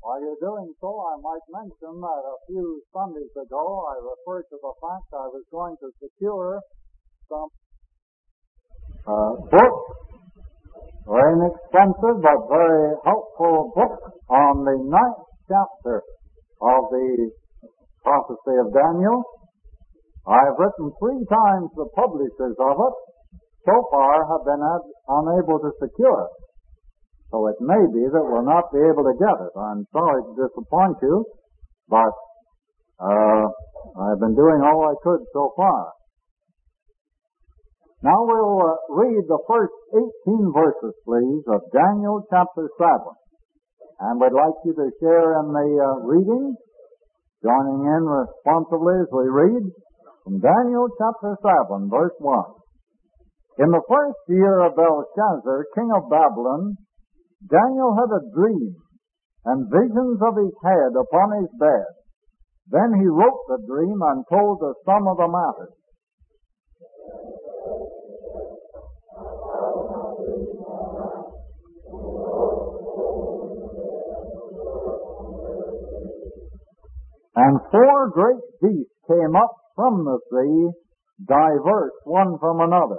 While you're doing so, I might mention that a few Sundays ago I referred to the fact I was going to secure some book, very inexpensive but very helpful book on the 9th chapter of the prophecy of Daniel. I've written 3 times the publishers of it. So far have been unable to secure it. So it may be that we'll not be able to get it. I'm sorry to disappoint you, but I've been doing all I could so far. Now we'll read the first 18 verses, please, of Daniel chapter 7. And we'd like you to share in the reading, joining in responsively as we read from Daniel chapter 7, verse 1. In the first year of Belshazzar, king of Babylon, Daniel had a dream and visions of his head upon his bed. Then he wrote the dream and told the sum of the matter. And 4 great beasts came up from the sea, diverse one from another.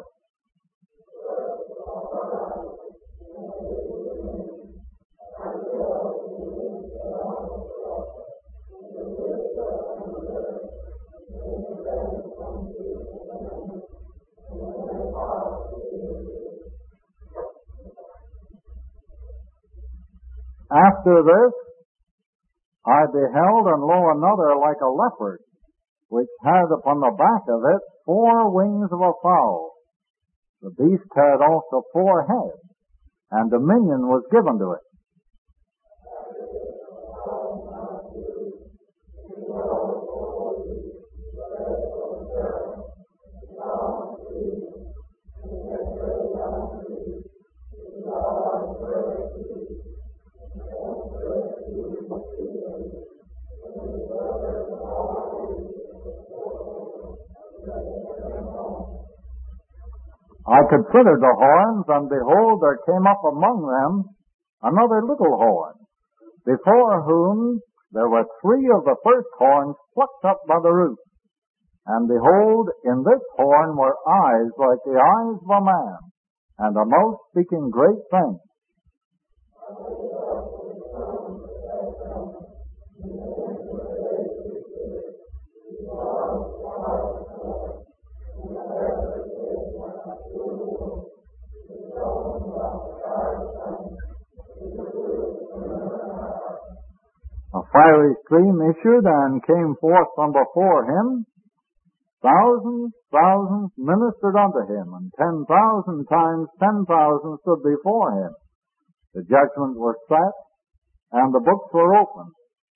After this, I beheld, and lo, another like a leopard, which had upon the back of it 4 wings of a fowl. The beast had also 4 heads, and dominion was given to it. I considered the horns, and behold, there came up among them another little horn, before whom there were 3 of the first horns plucked up by the root. And behold, in this horn were eyes like the eyes of a man, and a mouth speaking great things. A fiery stream issued and came forth from before him. Thousands ministered unto him, and 10,000 times 10,000 stood before him. The judgments were set, and the books were opened.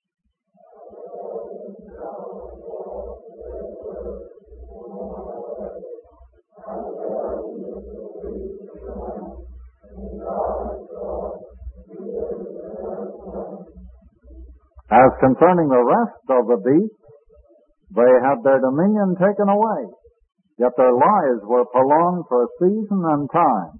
As concerning the rest of the beasts, they had their dominion taken away, yet their lives were prolonged for a season and time.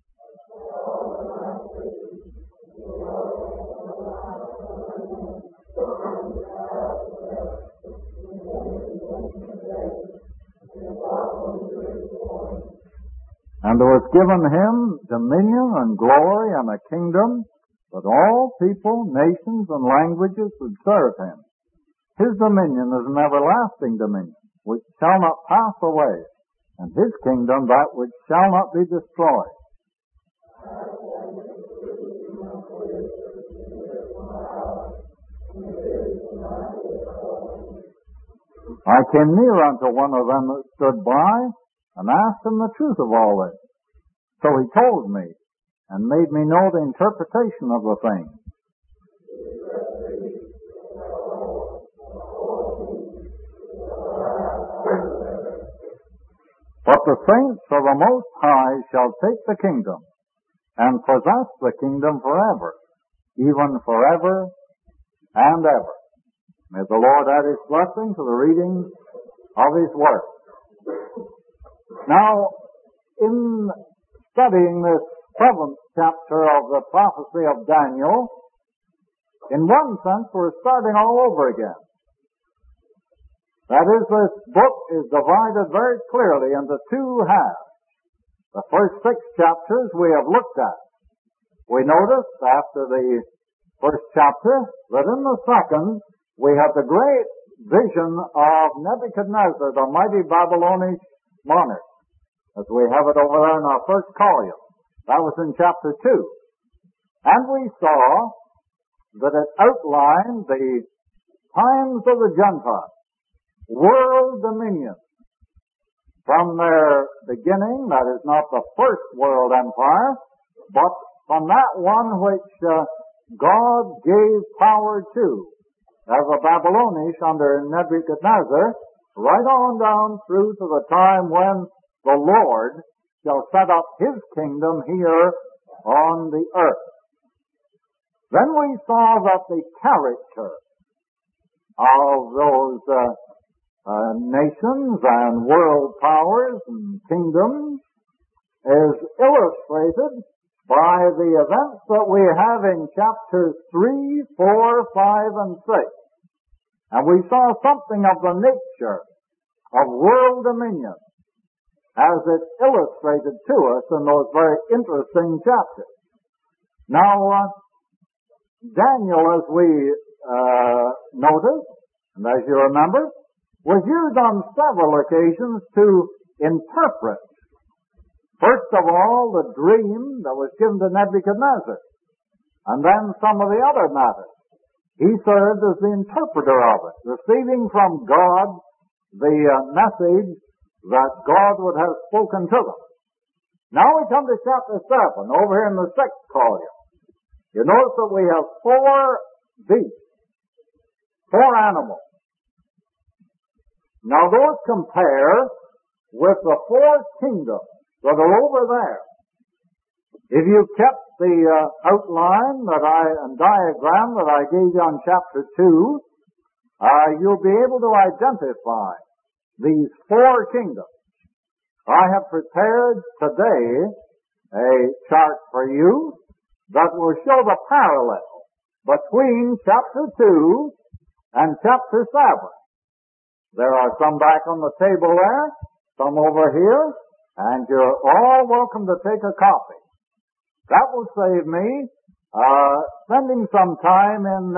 And there was given him dominion and glory and a kingdom, that all people, nations, and languages would serve him. His dominion is an everlasting dominion, which shall not pass away, and his kingdom that which shall not be destroyed. I came near unto one of them that stood by, and asked him the truth of all this. So he told me, and made me know the interpretation of the thing. But the saints of the Most High shall take the kingdom, and possess the kingdom forever, even forever and ever. May the Lord add his blessing to the reading of his word. Now, in studying this 7th chapter of the prophecy of Daniel, in one sense, we're starting all over again. That is, this book is divided very clearly into two halves. The first 6 chapters we have looked at. We noticed after the first chapter that in the second we have the great vision of Nebuchadnezzar, the mighty Babylonish monarch, as we have it over there in our first column. That was in chapter 2. And we saw that it outlined the times of the Gentiles, world dominion. From their beginning, that is not the first world empire, but from that one which God gave power to, as the Babylonish under Nebuchadnezzar, right on down through to the time when the Lord shall set up His kingdom here on the earth. Then we saw that the character of those nations and world powers and kingdoms is illustrated by the events that we have in chapters 3, 4, 5, and 6. And we saw something of the nature of world dominion as it's illustrated to us in those very interesting chapters. Now, Daniel, as we noticed, and as you remember, was used on several occasions to interpret, first of all, the dream that was given to Nebuchadnezzar, and then some of the other matters. He served as the interpreter of it, receiving from God the message that God would have spoken to them. Now we come to chapter 7, over here in the 6th column. You notice that we have 4 beasts, 4 animals. Now those compare with the 4 kingdoms that are over there. If you kept the outline and diagram that I gave you on chapter 2, you'll be able to identify these 4 kingdoms. I have prepared today a chart for you that will show the parallel between chapter 2 and chapter 7. There are some back on the table there, some over here, and you're all welcome to take a copy. That will save me spending some time in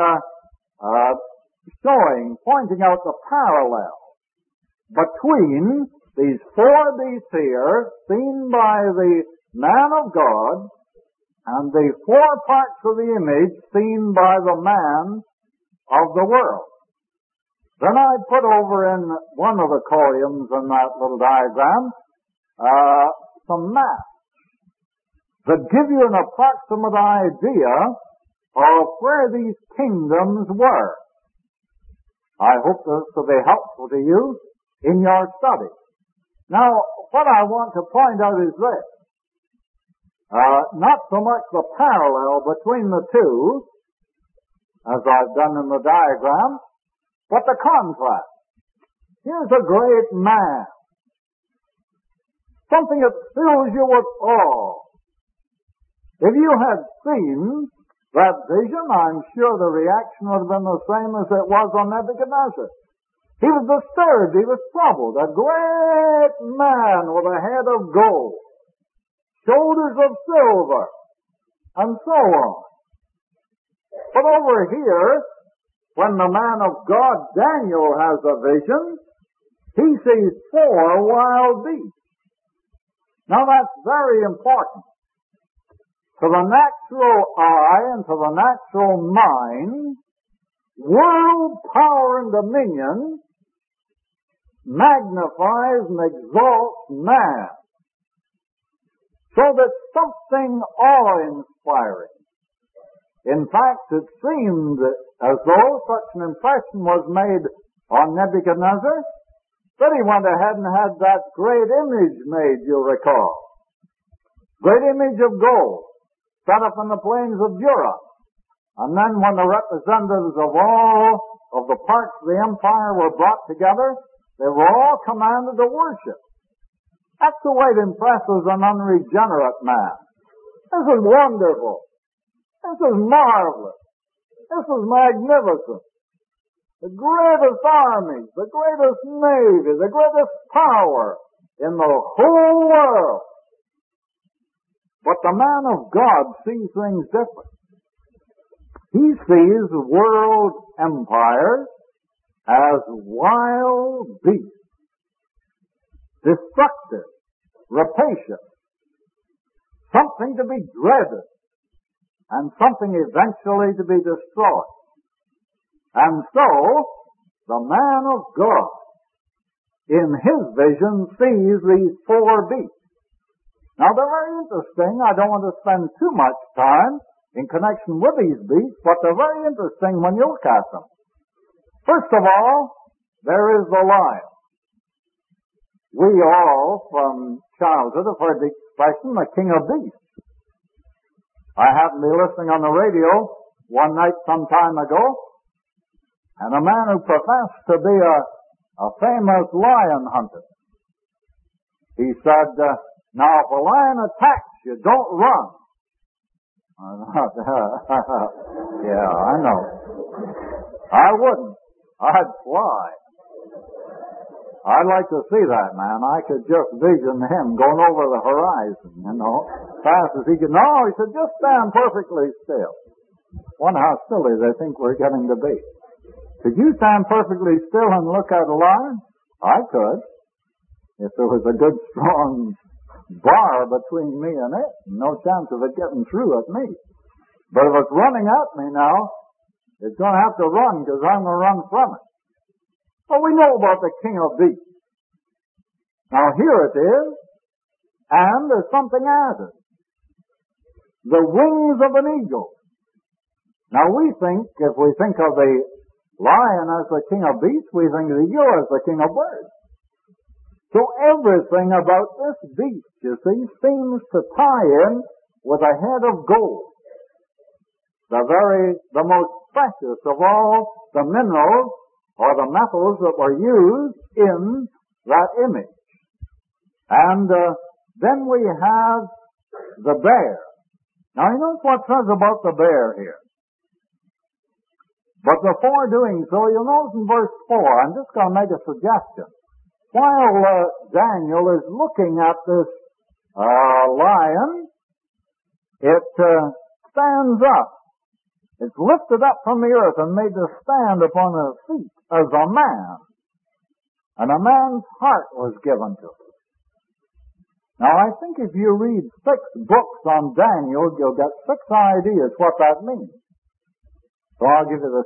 pointing out the parallel between these 4 beasts here, seen by the man of God, and the 4 parts of the image seen by the man of the world. Then I put over in one of the columns in that little diagram some maps that give you an approximate idea of where these kingdoms were. I hope this will be helpful to you in your study. Now, what I want to point out is this. Not so much the parallel between the two, as I've done in the diagram, but the contrast. Here's a great man. Something that fills you with awe. If you had seen that vision, I'm sure the reaction would have been the same as it was on Nebuchadnezzar. He was disturbed. He was troubled. A great man with a head of gold, shoulders of silver, and so on. But over here, when the man of God, Daniel, has a vision, he sees 4 wild beasts. Now that's very important. To the natural eye and to the natural mind, world power and dominion magnifies and exalts man, so that something awe-inspiring. In fact, it seemed as though such an impression was made on Nebuchadnezzar that he went ahead and had that great image made, you'll recall. Great image of gold, set up in the plains of Dura. And then when the representatives of all of the parts of the empire were brought together, they were all commanded to worship. That's the way it impresses an unregenerate man. This is wonderful. This is marvelous. This is magnificent. The greatest army, the greatest navy, the greatest power in the whole world. But the man of God sees things different. He sees world empires as wild beasts, destructive, rapacious, something to be dreaded, and something eventually to be destroyed. And so, the man of God, in his vision, sees these four beasts. Now, they're very interesting. I don't want to spend too much time in connection with these beasts, but they're very interesting when you look at them. First of all, there is the lion. We all, from childhood, have heard the expression, the king of beasts. I happened to be listening on the radio one night some time ago, and a man who professed to be a famous lion hunter, he said, now if a lion attacks you, don't run. Yeah, I know. I wouldn't. I'd fly. I'd like to see that man. I could just vision him going over the horizon, fast as he could. No, he said, just stand perfectly still. Wonder how silly they think we're getting to be. Could you stand perfectly still and look at a lion? I could. If there was a good strong bar between me and it, no chance of it getting through at me. But if it's running at me now, it's going to have to run because I'm going to run from it. But we know about the king of beasts. Now here it is, and there's something added. The wings of an eagle. Now we think, if we think of the lion as the king of beasts, we think of the eagle as the king of birds. So everything about this beast, you see, seems to tie in with a head of gold. The most precious of all the minerals or the metals that were used in that image. And then we have the bear. Now you notice what it says about the bear here. But before doing so, you'll notice in verse 4, I'm just going to make a suggestion. While Daniel is looking at this lion, it stands up. It's lifted up from the earth and made to stand upon its feet as a man. And a man's heart was given to it. Now I think if you read 6 books on Daniel, you'll get 6 ideas what that means. So I'll give you the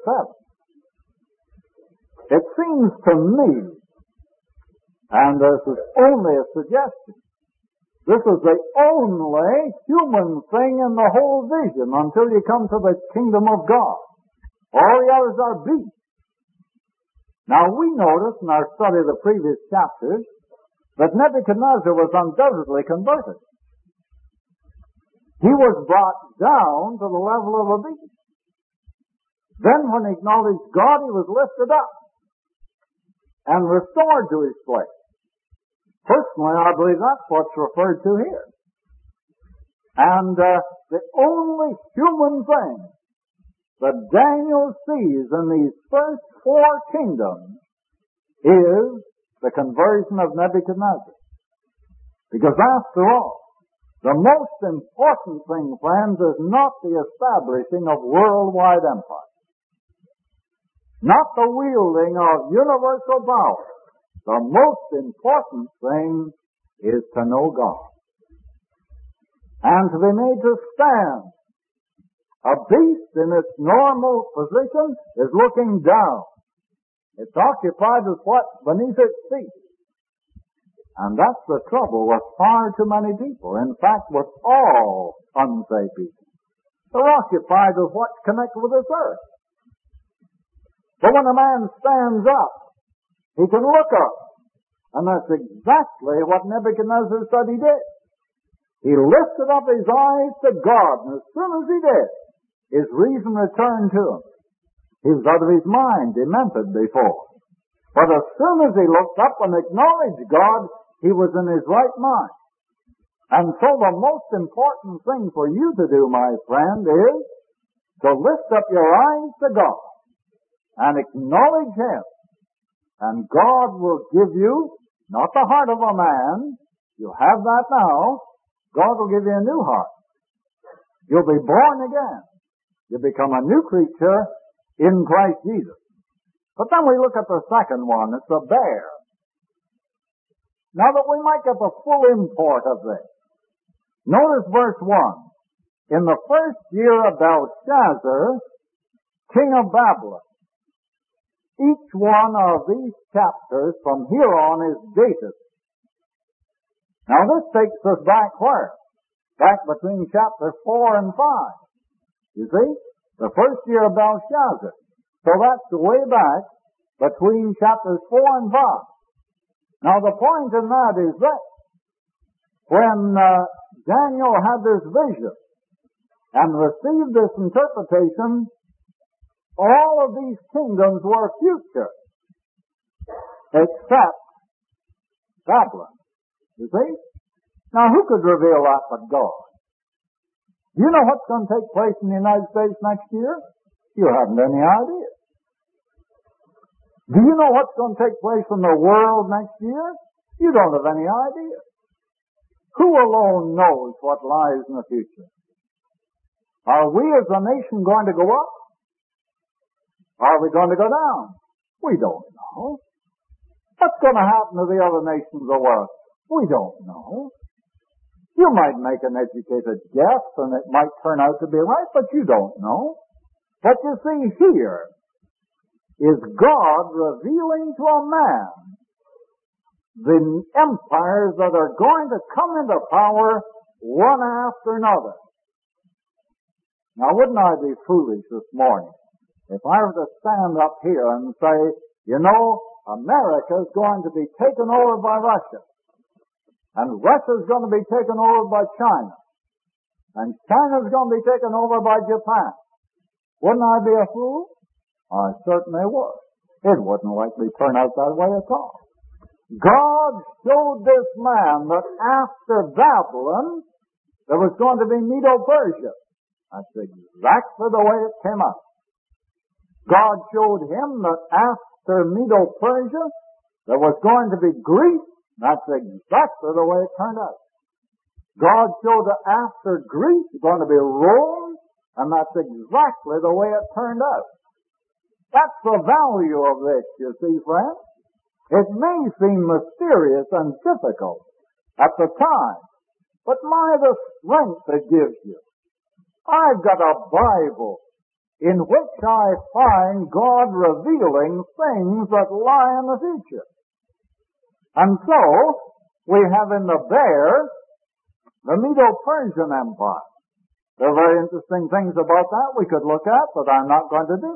7th. It seems to me, and this is only a suggestion, this is the only human thing in the whole vision until you come to the kingdom of God. All the others are beasts. Now we notice in our study of the previous chapters that Nebuchadnezzar was undoubtedly converted. He was brought down to the level of a beast. Then when he acknowledged God, he was lifted up and restored to his place. Personally, I believe that's what's referred to here. And the only human thing that Daniel sees in these first 4 kingdoms is the conversion of Nebuchadnezzar. Because after all, the most important thing, friends, is not the establishing of worldwide empire. Not the wielding of universal power. The most important thing is to know God. And to be made to stand. A beast in its normal position is looking down. It's occupied with what's beneath its feet. And that's the trouble with far too many people. In fact, with all unsaved people. They're occupied with what's connected with this earth. But when a man stands up, he can look up. And that's exactly what Nebuchadnezzar said he did. He lifted up his eyes to God, and as soon as he did, his reason returned to him. He was out of his mind, demented before. But as soon as he looked up and acknowledged God, he was in his right mind. And so the most important thing for you to do, my friend, is So lift up your eyes to God and acknowledge Him, and God will give you not the heart of a man. You have that now. God will give you a new heart. You'll be born again. You become a new creature in Christ Jesus. But then we look at the second one. It's a bear. Now that we might get the full import of this, notice verse 1. In the first year of Belshazzar, king of Babylon. Each one of these chapters from here on is dated. Now this takes us back where? Back between chapters 4 and 5. You see? The first year of Belshazzar. So that's the way back between chapters 4 and 5. Now the point in that is that when Daniel had this vision and received this interpretation, all of these kingdoms were future, except Babylon. You see? Now who could reveal that but God? Do you know what's going to take place in the United States next year? You haven't any idea. Do you know what's going to take place in the world next year? You don't have any idea. Who alone knows what lies in the future? Are we as a nation going to go up? Are we going to go down? We don't know. What's going to happen to the other nations of the world? We don't know. You might make an educated guess and it might turn out to be right, but you don't know. What you see here is God revealing to a man the empires that are going to come into power one after another. Now, wouldn't I be foolish this morning if I were to stand up here and say, you know, America is going to be taken over by Russia, and Russia is going to be taken over by China, and China is going to be taken over by Japan. Wouldn't I be a fool? I certainly would. It wouldn't likely turn out that way at all. God showed this man that after Babylon, there was going to be Medo-Persia. That's exactly the way it came out. God showed him that after Medo-Persia, there was going to be Greece. That's exactly the way it turned out. God showed that after Greece, was going to be Rome, and that's exactly the way it turned out. That's the value of this, you see, friends. It may seem mysterious and difficult at the time, but my, the strength it gives you. I've got a Bible in which I find God revealing things that lie in the future. And so, we have in the bear the Medo-Persian Empire. There are very interesting things about that we could look at, but I'm not going to do.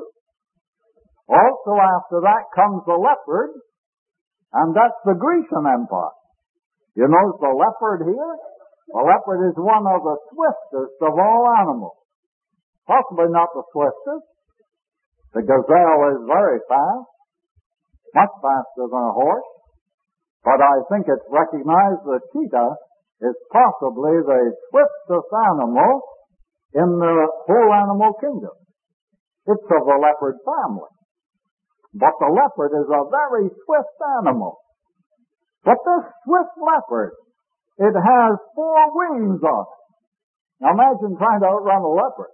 Also after that comes the leopard, and that's the Grecian Empire. You notice the leopard here? The leopard is one of the swiftest of all animals. Possibly not the swiftest. The gazelle is very fast, much faster than a horse. But I think it's recognized that cheetah is possibly the swiftest animal in the whole animal kingdom. It's of the leopard family. But the leopard is a very swift animal. But this swift leopard, it has 4 wings on it. Now imagine trying to outrun a leopard.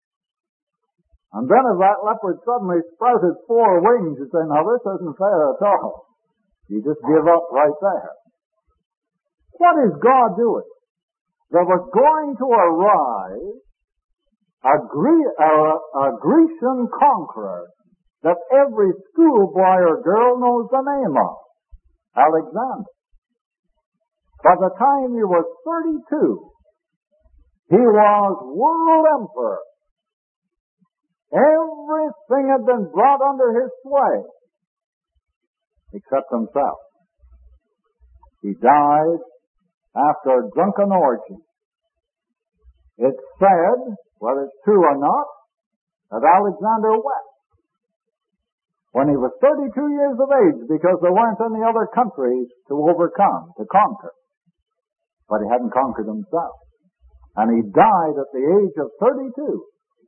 And then if that leopard suddenly sprouted 4 wings, you say, now this isn't fair at all. You just give up right there. What is God doing? There was going to arise a Grecian conqueror that every schoolboy or girl knows the name of, Alexander. By the time he was 32, he was world emperor. Everything had been brought under his sway, except himself. He died after a drunken orgy. It's said, whether it's true or not, that Alexander wept when he was 32 years of age because there weren't any other countries to overcome, to conquer. But he hadn't conquered himself. And he died at the age of 32.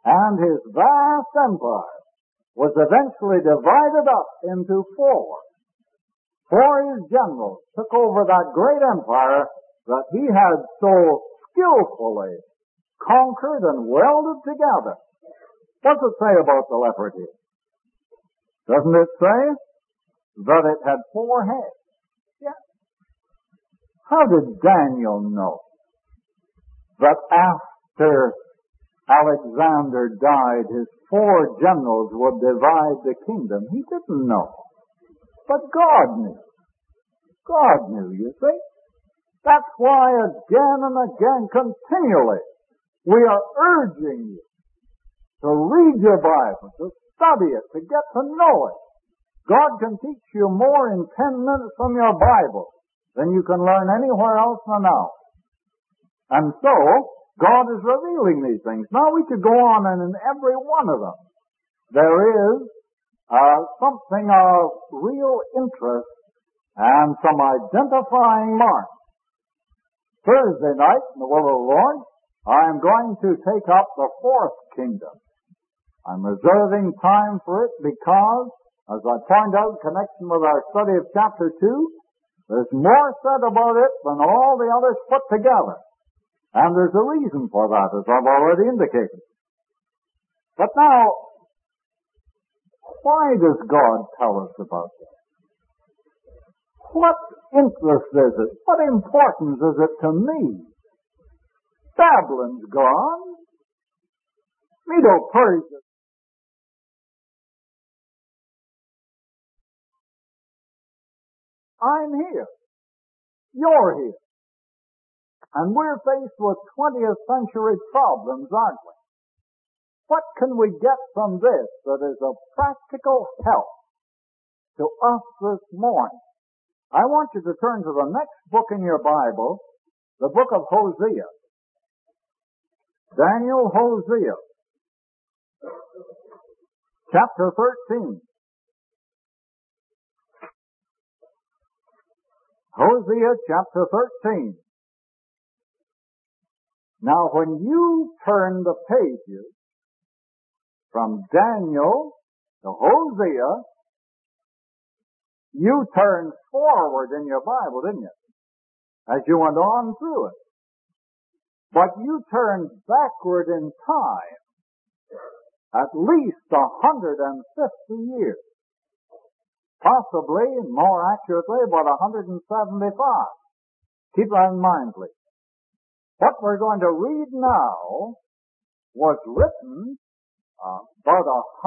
and his vast empire was eventually divided up into four. Four his generals took over that great empire that he had so skillfully conquered and welded together. What's it say about the leopard here? Doesn't it say that it had four heads? Yes. How did Daniel know that after Alexander died, his four generals would divide the kingdom? He didn't know. But God knew. God knew, you see. That's why again and again, continually, we are urging you to read your Bible, to study it, to get to know it. God can teach you more in 10 minutes from your Bible than you can learn anywhere else in an hour. And so, God is revealing these things. Now we could go on, and in every one of them, there is something of real interest and some identifying marks. Thursday night, in the will of the Lord, I am going to take up the fourth kingdom. I'm reserving time for it because, as I point out in connection with our study of chapter 2, there's more said about it than all the others put together. And there's a reason for that, as I've already indicated. But now, why does God tell us about this? What interest is it? What importance is it to me? Babylon's gone. Medo-Persia. I'm here. You're here. And we're faced with 20th century problems, aren't we? What can we get from this that is of practical help to us this morning? I want you to turn to the next book in your Bible, the book of Hosea. Daniel, Hosea, chapter 13. Hosea chapter 13. Now, when you turn the pages from Daniel to Hosea, you turned forward in your Bible, didn't you? As you went on through it. But you turned backward in time at least 150 years. Possibly, more accurately, about 175. Keep that in mind, please. What we're going to read now was written about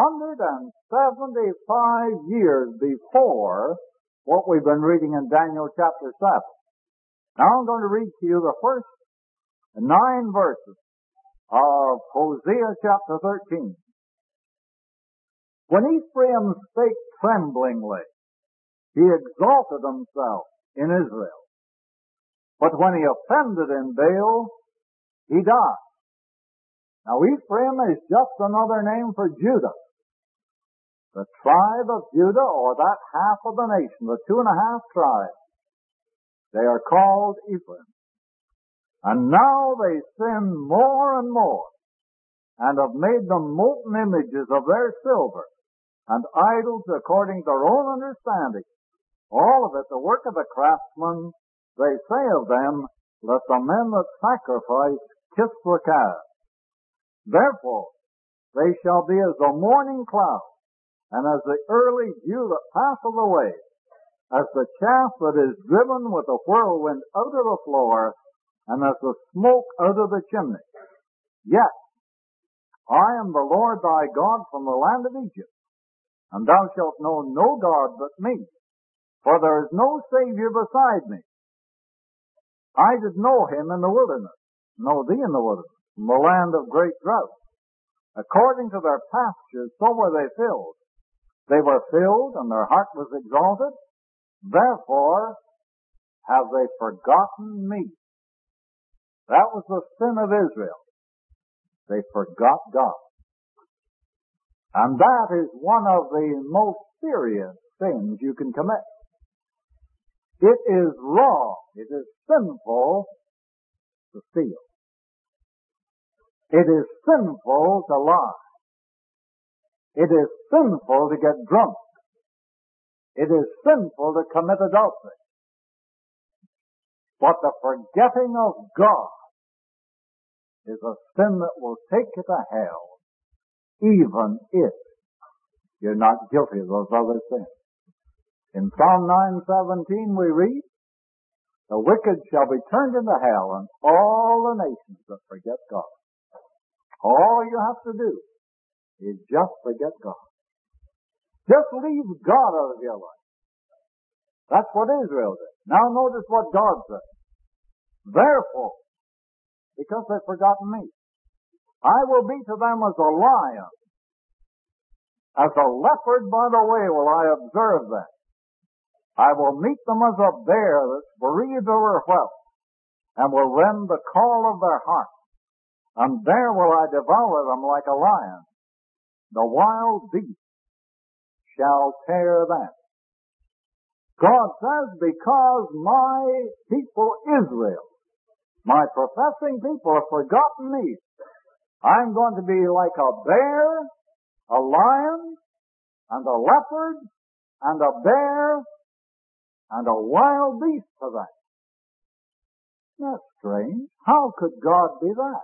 175 years before what we've been reading in Daniel chapter 7. Now I'm going to read to you the first 9 verses of Hosea chapter 13. When Ephraim spake tremblingly, he exalted himself in Israel. But when he offended in Baal, he died. Now Ephraim is just another name for Judah. The tribe of Judah, or that half of the nation, the 2.5 tribes, they are called Ephraim. And now they sin more and more, and have made them molten images of their silver, and idols according to their own understanding. All of it the work of the craftsman. They say of them, let the men that sacrifice kiss the calf. Therefore, they shall be as the morning cloud, and as the early dew that passeth away, as the chaff that is driven with a whirlwind out of the floor, and as the smoke out of the chimney. Yet, I am the Lord thy God from the land of Egypt, and thou shalt know no God but me, for there is no Savior beside me. I did know him in the wilderness, know thee in the wilderness, from the land of great drought. According to their pastures, so were they filled. They were filled, and their heart was exalted. Therefore have they forgotten me. That was the sin of Israel. They forgot God. And that is one of the most serious sins you can commit. It is wrong, it is sinful to steal. It is sinful to lie. It is sinful to get drunk. It is sinful to commit adultery. But the forgetting of God is a sin that will take you to hell, even if you're not guilty of those other sins. In Psalm 9:17 we read, the wicked shall be turned into hell, and all the nations that forget God. All you have to do is just forget God. Just leave God out of your life. That's what Israel did. Now notice what God said. Therefore, because they've forgotten me, I will be to them as a lion, as a leopard by the way will I observe them. I will meet them as a bear that's bereaved of her whelp, and will rend the call of their heart. And there will I devour them like a lion. The wild beast shall tear them. God says, because my people Israel, my professing people, have forgotten me, I'm going to be like a bear, a lion, and a leopard, and a bear, and a wild beast to them. That's strange. How could God be that?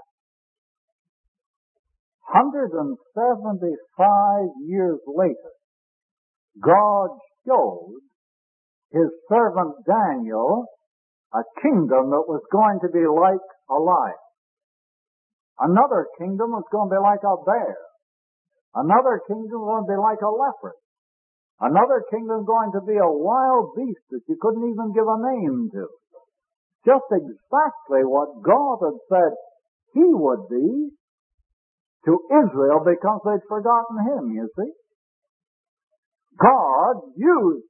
175 years later, God showed his servant Daniel a kingdom that was going to be like a lion. Another kingdom was going to be like a bear. Another kingdom was going to be like a leopard. Another kingdom going to be a wild beast that you couldn't even give a name to. Just exactly what God had said he would be to Israel because they'd forgotten him, you see. God used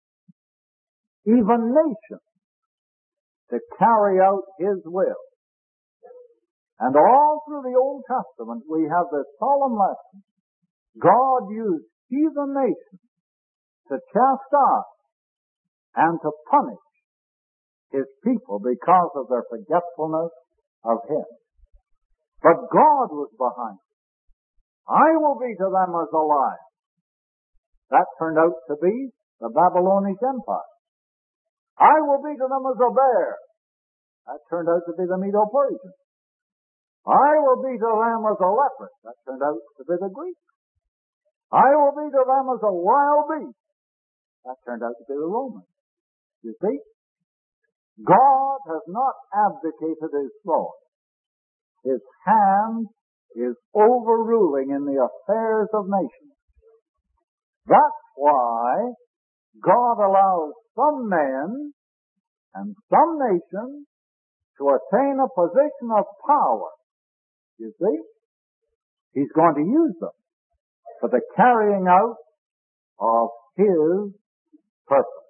even nations to carry out his will. And all through the Old Testament we have this solemn lesson. God used heathen nations to chastise and to punish his people because of their forgetfulness of him. But God was behind it. I will be to them as a lion. That turned out to be the Babylonian Empire. I will be to them as a bear. That turned out to be the Medo-Persians. I will be to them as a leopard. That turned out to be the Greeks. I will be to them as a wild beast. That turned out to be the Romans. You see? God has not abdicated his throne. His hand is overruling in the affairs of nations. That's why God allows some men and some nations to attain a position of power. You see? He's going to use them for the carrying out of his purpose.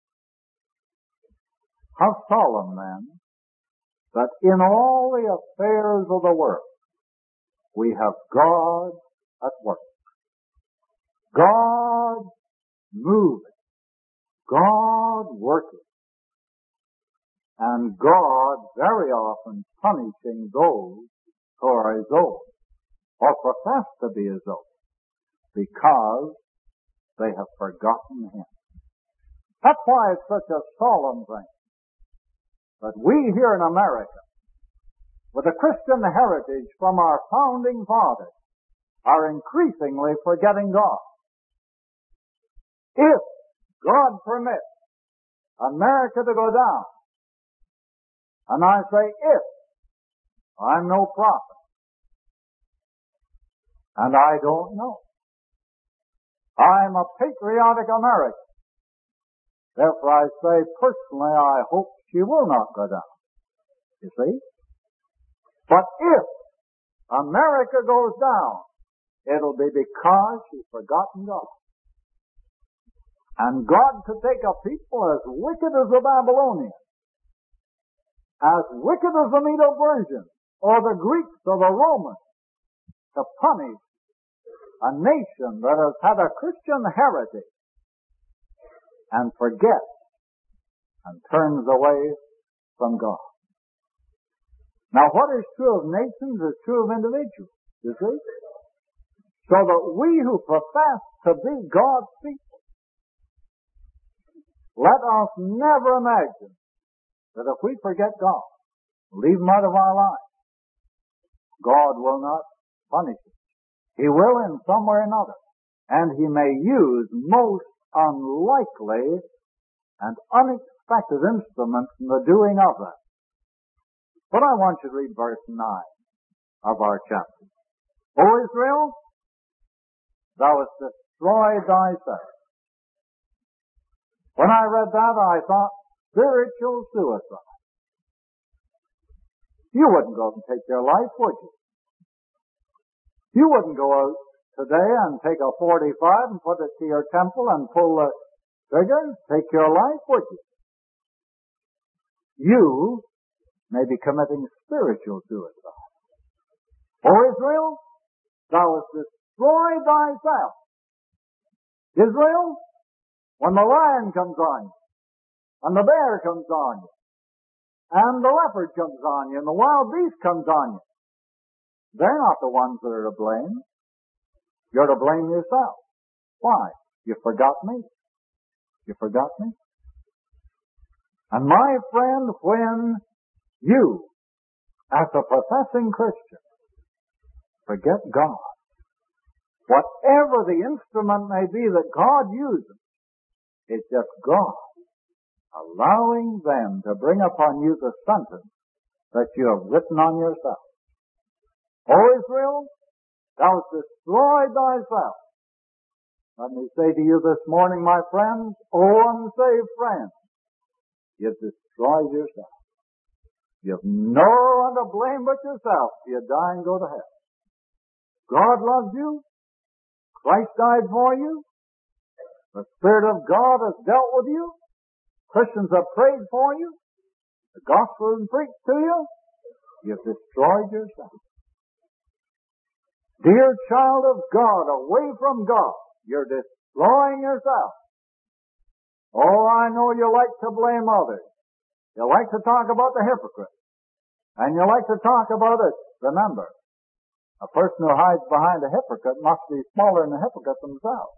How solemn, then, that in all the affairs of the world we have God at work. God moving. God working. And God very often punishing those who are his own, or profess to be his own, because they have forgotten him. That's why it's such a solemn thing that we here in America, with a Christian heritage from our founding fathers, are increasingly forgetting God. If God permits America to go down, and I say if, I'm no prophet, and I don't know. I'm a patriotic American. Therefore I say personally I hope she will not go down. You see? But if America goes down, it'll be because she's forgotten God. And God could take a people as wicked as the Babylonians, as wicked as the Medo-Persians, or the Greeks or the Romans, to punish a nation that has had a Christian heritage and forgets and turns away from God. Now what is true of nations is true of individuals, you see? So that we who profess to be God's people, let us never imagine that if we forget God, leave Him out of our lives, God will not punish us. He will in some way or another. And He may use most unlikely and unexpected instruments in the doing of that. But I want you to read verse 9 of our chapter. O Israel, thou hast destroyed thyself. When I read that, I thought spiritual suicide. You wouldn't go and take your life, would you? You wouldn't go out today and take a 45 and put it to your temple and pull the trigger, take your life, would you? You may be committing spiritual suicide. O Israel, thou hast destroyed thyself. Israel, when the lion comes on you, and the bear comes on you, and the leopard comes on you, and the wild beast comes on you, they're not the ones that are to blame. You're to blame yourself. Why? You forgot me. You forgot me. And my friend, when you, as a professing Christian, forget God, whatever the instrument may be that God uses, it's just God allowing them to bring upon you the sentence that you have written on yourself. O Israel, thou hast destroyed thyself. Let me say to you this morning, my friends, O unsaved friends, you've destroyed yourself. You've no one to blame but yourself if you die and go to hell. God loves you. Christ died for you. The Spirit of God has dealt with you. Christians have prayed for you. The gospel has been preached to you. You've destroyed yourself. Dear child of God, away from God, you're destroying yourself. Oh, I know you like to blame others. You like to talk about the hypocrite. And you like to talk about it. Remember, a person who hides behind a hypocrite must be smaller than the hypocrite themselves.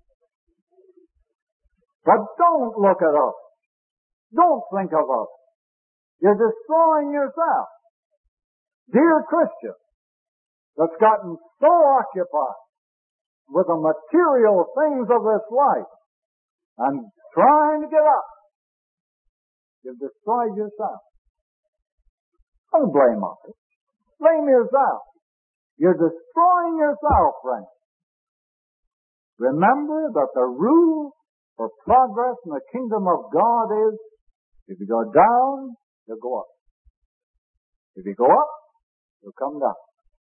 But don't look at others. Don't think of others. You're destroying yourself. Dear Christian, that's gotten so occupied with the material things of this life and trying to get up, you've destroyed yourself. Don't blame others. Blame yourself. You're destroying yourself, friends. Remember that the rule for progress in the kingdom of God is, if you go down, you'll go up. If you go up, you'll come down.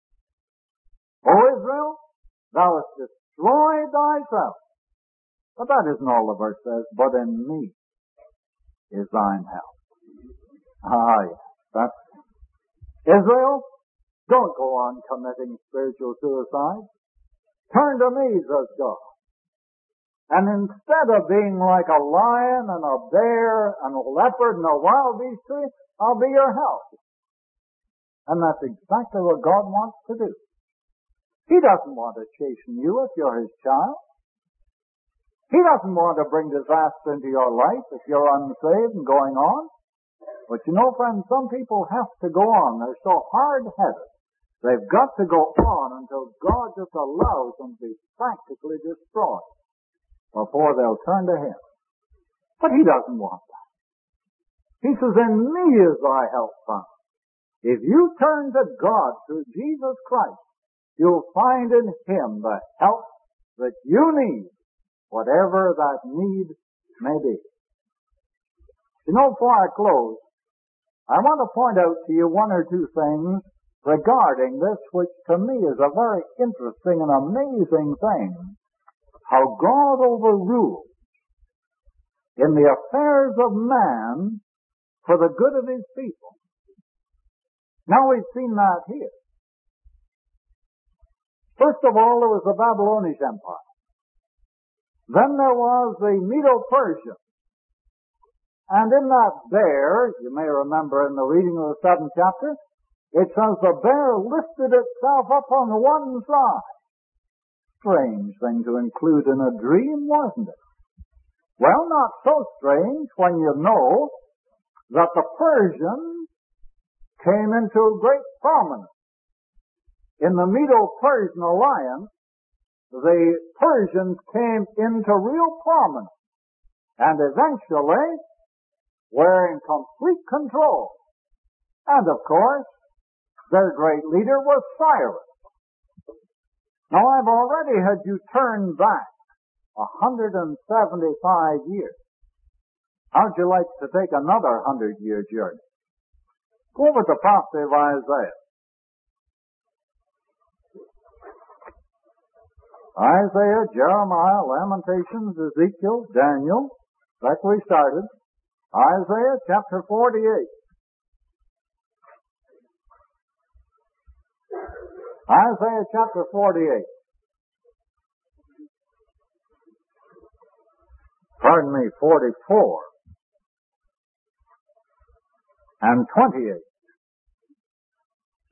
O Israel, thou hast destroyed thyself. But that isn't all the verse says, but in me is thine help. Ah, yes, that's Israel, don't go on committing spiritual suicide. Turn to me, says God. And instead of being like a lion and a bear and a leopard and a wild beast to you, I'll be your help. And that's exactly what God wants to do. He doesn't want to chasten you if you're His child. He doesn't want to bring disaster into your life if you're unsaved and going on. But you know, friends, some people have to go on. They're so hard-headed. They've got to go on until God just allows them to be practically destroyed before they'll turn to Him. But He doesn't want that. He says, in me is thy help found. If you turn to God through Jesus Christ, you'll find in Him the help that you need, whatever that need may be. You know, before I close, I want to point out to you one or two things regarding this, which to me is a very interesting and amazing thing. How God overrules in the affairs of man for the good of His people. Now we've seen that here. First of all, there was the Babylonian Empire. Then there was the Medo-Persian. And in that there, you may remember in the reading of the 7th chapter, It says the bear lifted itself up on the one side. Strange thing to include in a dream, wasn't it? Well, not so strange when you know that the Persians came into great prominence. In the Medo-Persian alliance, the Persians came into real prominence and eventually were in complete control. And of course, their great leader was Cyrus. Now, I've already had you turn back 175 years. How'd you like to take another 100-year journey? Go over to the prophecy of Isaiah. Isaiah, Jeremiah, Lamentations, Ezekiel, Daniel, like we started. Isaiah chapter 48. Isaiah chapter 48. Pardon me, 44 and 28.